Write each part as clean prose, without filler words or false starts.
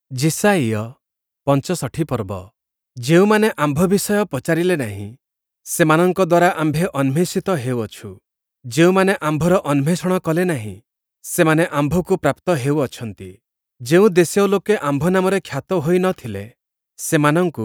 ଯିଶାଇୟ 65 ପର୍ବ। ଯେଉଁମାନେ ଆମ୍ଭ ବିଷୟ ପଚାରିଲେ ନାହିଁ, ସେମାନଙ୍କ ଦ୍ୱାରା ଆମ୍ଭେ ଅନ୍ୱେଷିତ ହେଉଅଛୁ। ଯେଉଁମାନେ ଆମ୍ଭର ଅନ୍ୱେଷଣ କଲେ ନାହିଁ, ସେମାନେ ଆମ୍ଭକୁ ପ୍ରାପ୍ତ ହେଉଅଛନ୍ତି। ଯେଉଁ ଦେଶୀୟ ଲୋକେ ଆମ୍ଭ ନାମରେ ଖ୍ୟାତ ହୋଇ ନ ଥିଲେ, ସେମାନଙ୍କୁ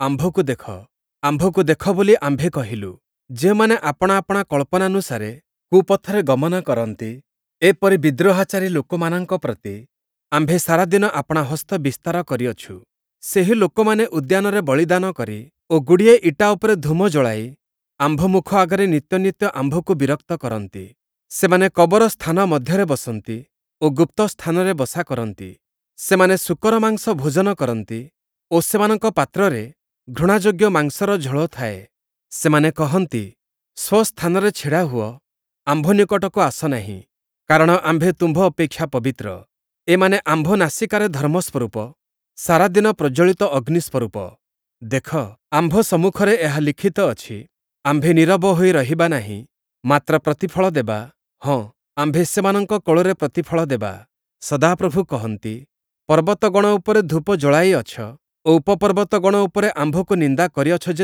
ଆମ୍ଭକୁ ଦେଖ ବୋଲି ଆମ୍ଭେ କହିଲୁ। ଯେଉଁମାନେ ଆପଣା ଆପଣା କଳ୍ପନାନୁସାରେ କୁପଥରେ ଗମନ କରନ୍ତି, ଏପରି ବିଦ୍ରୋହାଚାରୀ ଲୋକମାନଙ୍କ ପ୍ରତି ଆମ୍ଭେ ସାରାଦିନ ଆପଣା ହସ୍ତ ବିସ୍ତାର କରିଅଛୁ। ସେହି ଲୋକମାନେ ଉଦ୍ୟାନରେ ବଳିଦାନ କରି ଓ ଗୁଡ଼ିଏ ଇଟା ଉପରେ ଧୂମ ଜଳାଇ ଆମ୍ଭ ମୁଖ ଆଗରେ ନିତ୍ୟ ନିତ୍ୟ ଆମ୍ଭକୁ ବିରକ୍ତ କରନ୍ତି। ସେମାନେ କବର ସ୍ଥାନ ମଧ୍ୟରେ ବସନ୍ତି ଓ ଗୁପ୍ତ ସ୍ଥାନରେ ବସା କରନ୍ତି। ସେମାନେ ଶୂକର ମାଂସ ଭୋଜନ କରନ୍ତି ଓ ସେମାନଙ୍କ ପାତ୍ରରେ ଘୃଣାଯୋଗ୍ୟ ମାଂସର ଝୋଳ ଥାଏ। ସେମାନେ କହନ୍ତି, ସ୍ୱସ୍ଥାନରେ ଛିଡ଼ା ହୁଅ, ଆମ୍ଭ ନିକଟକୁ ଆସ ନାହିଁ, କାରଣ ଆମ୍ଭେ ତୁମ୍ଭ ଅପେକ୍ଷା ପବିତ୍ର। ଏମାନେ ଆମ୍ଭ ନାସିକାରେ ଧର୍ମ ସ୍ୱରୂପ, ସାରାଦିନ ପ୍ରଜ୍ୱଳିତ ଅଗ୍ନି ସ୍ୱରୂପ। ଦେଖ, ଆମ୍ଭ ସମ୍ମୁଖରେ ଏହା ଲିଖିତ ଅଛି, ଆମ୍ଭେ ନୀରବ ହୋଇ ରହିବା ନାହିଁ, ମାତ୍ର ପ୍ରତିଫଳ ଦେବା। ହଁ, ଆମ୍ଭେ ସେମାନଙ୍କ କୋଳରେ ପ୍ରତିଫଳ ଦେବା। ସଦାପ୍ରଭୁ କହନ୍ତି, ପର୍ବତଗଣ ଉପରେ ଧୂପ ଜଳାଇଅଛ ଓ ଉପପର୍ବତଗଣ ଉପରେ ଆମ୍ଭକୁ ନିନ୍ଦା କରିଅଛ ଯେ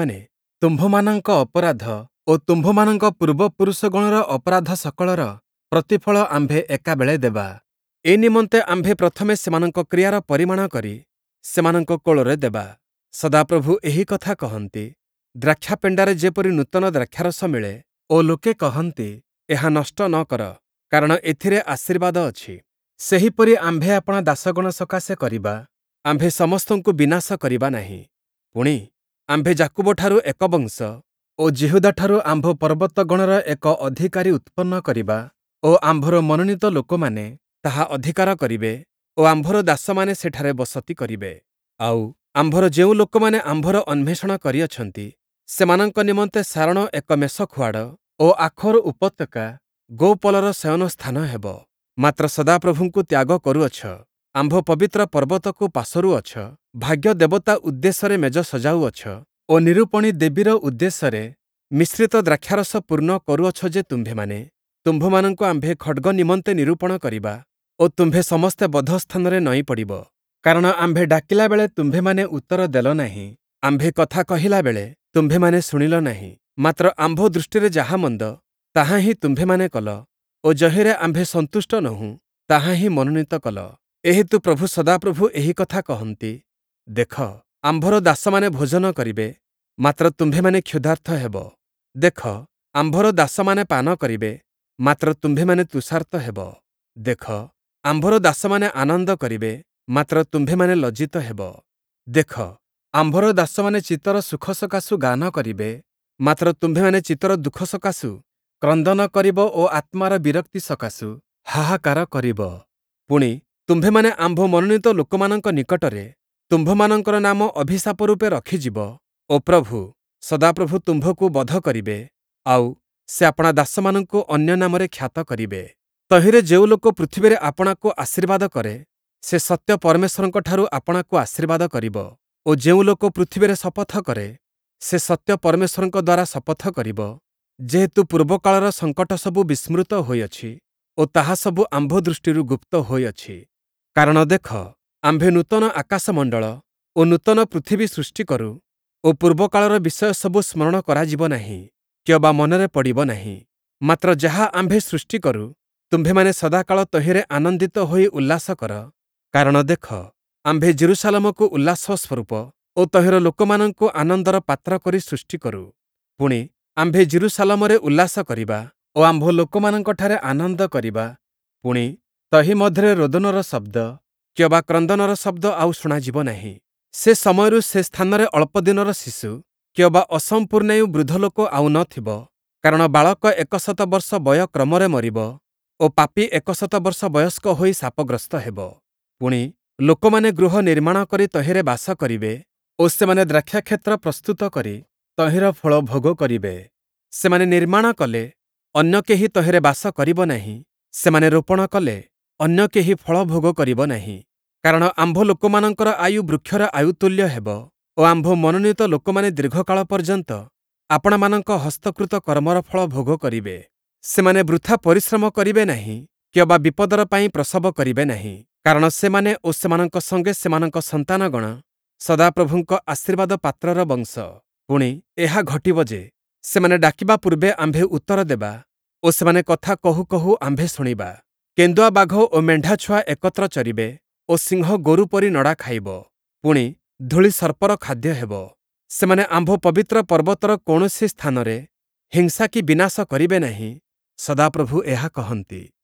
ତୁମ୍ଭମାନଙ୍କ ଅପରାଧ ଓ ତୁମ୍ଭମାନଙ୍କ ପୂର୍ବପୁରୁଷଗଣର ଅପରାଧ ସକଳର ପ୍ରତିଫଳ ଆମ୍ଭେ ଏକାବେଳେ ଦେବା। ଏ ନିମନ୍ତେ ଆମ୍ଭେ ପ୍ରଥମେ ସେମାନଙ୍କ କ୍ରିୟାର ପରିମାଣ କରି ସେମାନଙ୍କ କୋଳରେ ଦେବା। ସଦାପ୍ରଭୁ ଏହି କଥା କହନ୍ତି, ଦ୍ରାକ୍ଷାପେଣ୍ଡାରେ ଯେପରି ନୂତନ ଦ୍ରାକ୍ଷାରସ ମିଳେ ଓ ଲୋକେ କହନ୍ତି, ଏହା ନଷ୍ଟ ନ କର, କାରଣ ଏଥିରେ ଆଶୀର୍ବାଦ ଅଛି, ସେହିପରି ଆମ୍ଭେ ଆପଣା ଦାସଗଣ ସକାଶେ କରିବା। ଆମ୍ଭେ ସମସ୍ତଙ୍କୁ ବିନାଶ କରିବା ନାହିଁ। ପୁଣି ଆମ୍ଭେ ଯାକୁବଠାରୁ ଏକ ବଂଶ ଓ ଯିହୁଦାଠାରୁ ଆମ୍ଭ ପର୍ବତଗଣର ଏକ ଅଧିକାରୀ ଉତ୍ପନ୍ନ କରିବା ଓ ଆମ୍ଭର ମନୋନୀତ ଲୋକମାନେ ତାହା ଅଧିକାର କରିବେ ଓ ଆମ୍ଭର ଦାସମାନେ ସେଠାରେ ବସତି କରିବେ। ଆଉ ଆମ୍ଭର ଯେଉଁ ଲୋକମାନେ ଆମ୍ଭର ଅନ୍ୱେଷଣ କରିଅଛନ୍ତି, ସେମାନଙ୍କ ନିମନ୍ତେ ସାରଣ ଏକ ମେଷଖୁଆଡ଼ ଓ ଆଖୋର ଉପତ୍ୟକା ଗୋପଲର ଶୟନସ୍ଥାନ ହେବ। ମାତ୍ର ସଦାପ୍ରଭୁଙ୍କୁ ତ୍ୟାଗ କରୁଅଛ, ଆମ୍ଭ ପବିତ୍ର ପର୍ବତକୁ ପାଶୋରୁଅଛ, ଭାଗ୍ୟ ଦେବତା ଉଦ୍ଦେଶ୍ୟରେ ମେଜ ସଜାଉଅଛ ଓ ନିରୂପଣୀ ଦେବୀର ଉଦ୍ଦେଶ୍ୟରେ ମିଶ୍ରିତ ଦ୍ରାକ୍ଷାରସ ପୂର୍ଣ୍ଣ କରୁଅଛ ଯେ ତୁମ୍ଭମାନଙ୍କୁ ଆମ୍ଭେ ଖଡ୍ଗ ନିମନ୍ତେ ନିରୂପଣ କରିବା ଓ ତୁମ୍ଭେ ସମସ୍ତେ ବଧସ୍ଥାନରେ ନଇଁ ପଡ଼ିବ। କାରଣ ଆମ୍ଭେ ଡାକିଲା ବେଳେ ତୁମ୍ଭେମାନେ ଉତ୍ତର ଦେଲ ନାହିଁ, ଆମ୍ଭେ କଥା କହିଲା ବେଳେ ତୁମ୍ଭେମାନେ ଶୁଣିଲ ନାହିଁ। ମାତ୍ର ଆମ୍ଭ ଦୃଷ୍ଟିରେ ଯାହା ମନ୍ଦ, ତାହା ହିଁ ତୁମ୍ଭେମାନେ କଲ ଓ ଯହିରେ ଆମ୍ଭେ ସନ୍ତୁଷ୍ଟ ନୋହୁଁ, ତାହା ହିଁ ମନୋନୀତ କଲ। ଏହେତୁ ପ୍ରଭୁ ସଦାପ୍ରଭୁ ଏହି କଥା କହନ୍ତି, ଦେଖ, ଆମ୍ଭର ଦାସମାନେ ଭୋଜନ କରିବେ, ମାତ୍ର ତୁମ୍ଭେମାନେ କ୍ଷୁଧାର୍ଥ ହେବ। ଦେଖ, ଆମ୍ଭର ଦାସମାନେ ପାନ କରିବେ, ମାତ୍ର ତୁମ୍ଭେମାନେ ତୃଷାର୍ତ୍ତ ହେବ। ଦେଖ, ଆମ୍ଭର ଦାସମାନେ ଆନନ୍ଦ କରିବେ, ମାତ୍ର ତୁମ୍ଭେମାନେ ଲଜ୍ଜିତ ହେବ। ଦେଖ, ଆମ୍ଭର ଦାସମାନେ ଚିତ୍ତର ସୁଖ ସକାଶୁ ଗାନ କରିବେ, ମାତ୍ର ତୁମ୍ଭେମାନେ ଚିତ୍ତର ଦୁଃଖ ସକାଶୁ କ୍ରନ୍ଦନ କରିବ ଓ ଆତ୍ମାର ବିରକ୍ତି ସକାଶୁ ହାହାକାର କରିବ। ପୁଣି ତୁମ୍ଭେମାନେ ଆମ୍ଭ ମନୋନୀତ ଲୋକମାନଙ୍କ ନିକଟରେ ତୁମ୍ଭମାନଙ୍କର ନାମ ଅଭିଶାପ ରୂପେ ରଖିଯିବ ଓ ପ୍ରଭୁ, ସଦାପ୍ରଭୁ ତୁମ୍ଭକୁ ବଧ କରିବେ, ଆଉ ସେ ଆପଣା ଦାସମାନଙ୍କୁ ଅନ୍ୟ ନାମରେ ଖ୍ୟାତ କରିବେ। ତହିଁରେ ଯେଉଁ ଲୋକ ପୃଥିବୀରେ ଆପଣାକୁ ଆଶୀର୍ବାଦ କରେ, ସେ ସତ୍ୟ ପରମେଶ୍ୱରଙ୍କଠାରୁ ଆପଣାକୁ ଆଶୀର୍ବାଦ କରିବ ଓ ଯେଉଁ ଲୋକ ପୃଥିବୀରେ ଶପଥ କରେ, ସେ ସତ୍ୟ ପରମେଶ୍ୱରଙ୍କ ଦ୍ୱାରା ଶପଥ କରିବ। ଯେହେତୁ ପୂର୍ବକାଳର ସଙ୍କଟ ସବୁ ବିସ୍ମୃତ ହୋଇଅଛି ଓ ତାହା ସବୁ ଆମ୍ଭ ଦୃଷ୍ଟିରୁ ଗୁପ୍ତ ହୋଇଅଛି। କାରଣ ଦେଖ, ଆମ୍ଭେ ନୂତନ ଆକାଶମଣ୍ଡଳ ଓ ନୂତନ ପୃଥିବୀ ସୃଷ୍ଟି କରୁ ଓ ପୂର୍ବକାଳର ବିଷୟ ସବୁ ସ୍ମରଣ କରାଯିବ ନାହିଁ କିମ୍ବା ମନରେ ପଡ଼ିବ ନାହିଁ। ମାତ୍ର ଯାହା ଆମ୍ଭେ ସୃଷ୍ଟି କରୁ, ତୁମ୍ଭେମାନେ ସଦାକାଳ ତହିଁରେ ଆନନ୍ଦିତ ହୋଇ ଉଲ୍ଲାସ କର। କାରଣ ଦେଖ, ଆମ୍ଭେ ଜେରୁସାଲେମକୁ ଉଲ୍ଲାସ ସ୍ୱରୂପ ଓ ତହିଁର ଲୋକମାନଙ୍କୁ ଆନନ୍ଦର ପାତ୍ର କରି ସୃଷ୍ଟି କରୁ। ପୁଣି ଆମ୍ଭେ ଜେରୁସାଲେମରେ ଉଲ୍ଲାସ କରିବା ଓ ଆମ୍ଭ ଲୋକମାନଙ୍କଠାରେ ଆନନ୍ଦ କରିବା। ପୁଣି ତହି ମଧ୍ୟରେ ରୋଦନର ଶବ୍ଦ କିମ୍ବା କ୍ରନ୍ଦନର ଶବ୍ଦ ଆଉ ଶୁଣାଯିବ ନାହିଁ। ସେ ସମୟରୁ ସେ ସ୍ଥାନରେ ଅଳ୍ପ ଦିନର ଶିଶୁ କିମ୍ବା ଅସମ୍ପୂର୍ଣ୍ଣାୟୁ ବୃଦ୍ଧ ଲୋକ ଆଉ ନ ଥିବ, କାରଣ ବାଳକ 100 ବର୍ଷ ବୟ କ୍ରମରେ ମରିବ ଓ ପାପୀ 100 ବର୍ଷ ବୟସ୍କ ହୋଇ ଶାପଗ୍ରସ୍ତ ହେବ। ପୁଣି ଲୋକମାନେ ଗୃହ ନିର୍ମାଣ କରି ତହିଁରେ ବାସ କରିବେ ଓ ସେମାନେ ଦ୍ରାକ୍ଷାକ୍ଷେତ୍ର ପ୍ରସ୍ତୁତ କରି ତହିଁର ଫଳ ଭୋଗ କରିବେ। ସେମାନେ ନିର୍ମାଣ କଲେ, ଅନ୍ୟ କେହି ତହିଁରେ ବାସ କରିବ ନାହିଁ, ସେମାନେ ରୋପଣ କଲେ, ଅନ୍ୟ କେହି ଫଳ ଭୋଗ କରିବ ନାହିଁ। କାରଣ ଆମ୍ଭ ଲୋକମାନଙ୍କର ଆୟୁ ବୃକ୍ଷର ଆୟୁ ତୁଲ୍ୟ ହେବ ଓ ଆମ୍ଭ ମନୋନୀତ ଲୋକମାନେ ଦୀର୍ଘକାଳ ପର୍ଯ୍ୟନ୍ତ ଆପଣମାନଙ୍କ ହସ୍ତକୃତ କର୍ମର ଫଳ ଭୋଗ କରିବେ। ସେମାନେ ବୃଥା ପରିଶ୍ରମ କରିବେ ନାହିଁ କିମ୍ବା ବିପଦର ପାଇଁ ପ୍ରସବ କରିବେ ନାହିଁ। କାରଣ ସେମାନେ ଓ ସେମାନଙ୍କ ସଙ୍ଗେ ସେମାନଙ୍କ ସନ୍ତାନଗଣ ସଦାପ୍ରଭୁଙ୍କ ଆଶୀର୍ବାଦ ପାତ୍ରର ବଂଶ। ପୁଣି ଏହା ଘଟିବ ଯେ, ସେମାନେ ଡାକିବା ପୂର୍ବେ ଆମ୍ଭେ ଉତ୍ତର ଦେବା ଓ ସେମାନେ କଥା କହୁ କହୁ ଆମ୍ଭେ ଶୁଣିବା। କେନ୍ଦୁଆ ବାଘ ଓ ମେଣ୍ଢାଛୁଆ ଏକତ୍ର ଚରିବେ ଓ ସିଂହ ଗୋରୁ ପରି ନଡ଼ା ଖାଇବ। ପୁଣି ଧୂଳି ସର୍ପର ଖାଦ୍ୟ ହେବ। ସେମାନେ ଆମ୍ଭ ପବିତ୍ର ପର୍ବତର କୌଣସି ସ୍ଥାନରେ ହିଂସା କି ବିନାଶ କରିବେ ନାହିଁ, ସଦାପ୍ରଭୁ ଏହା କହନ୍ତି।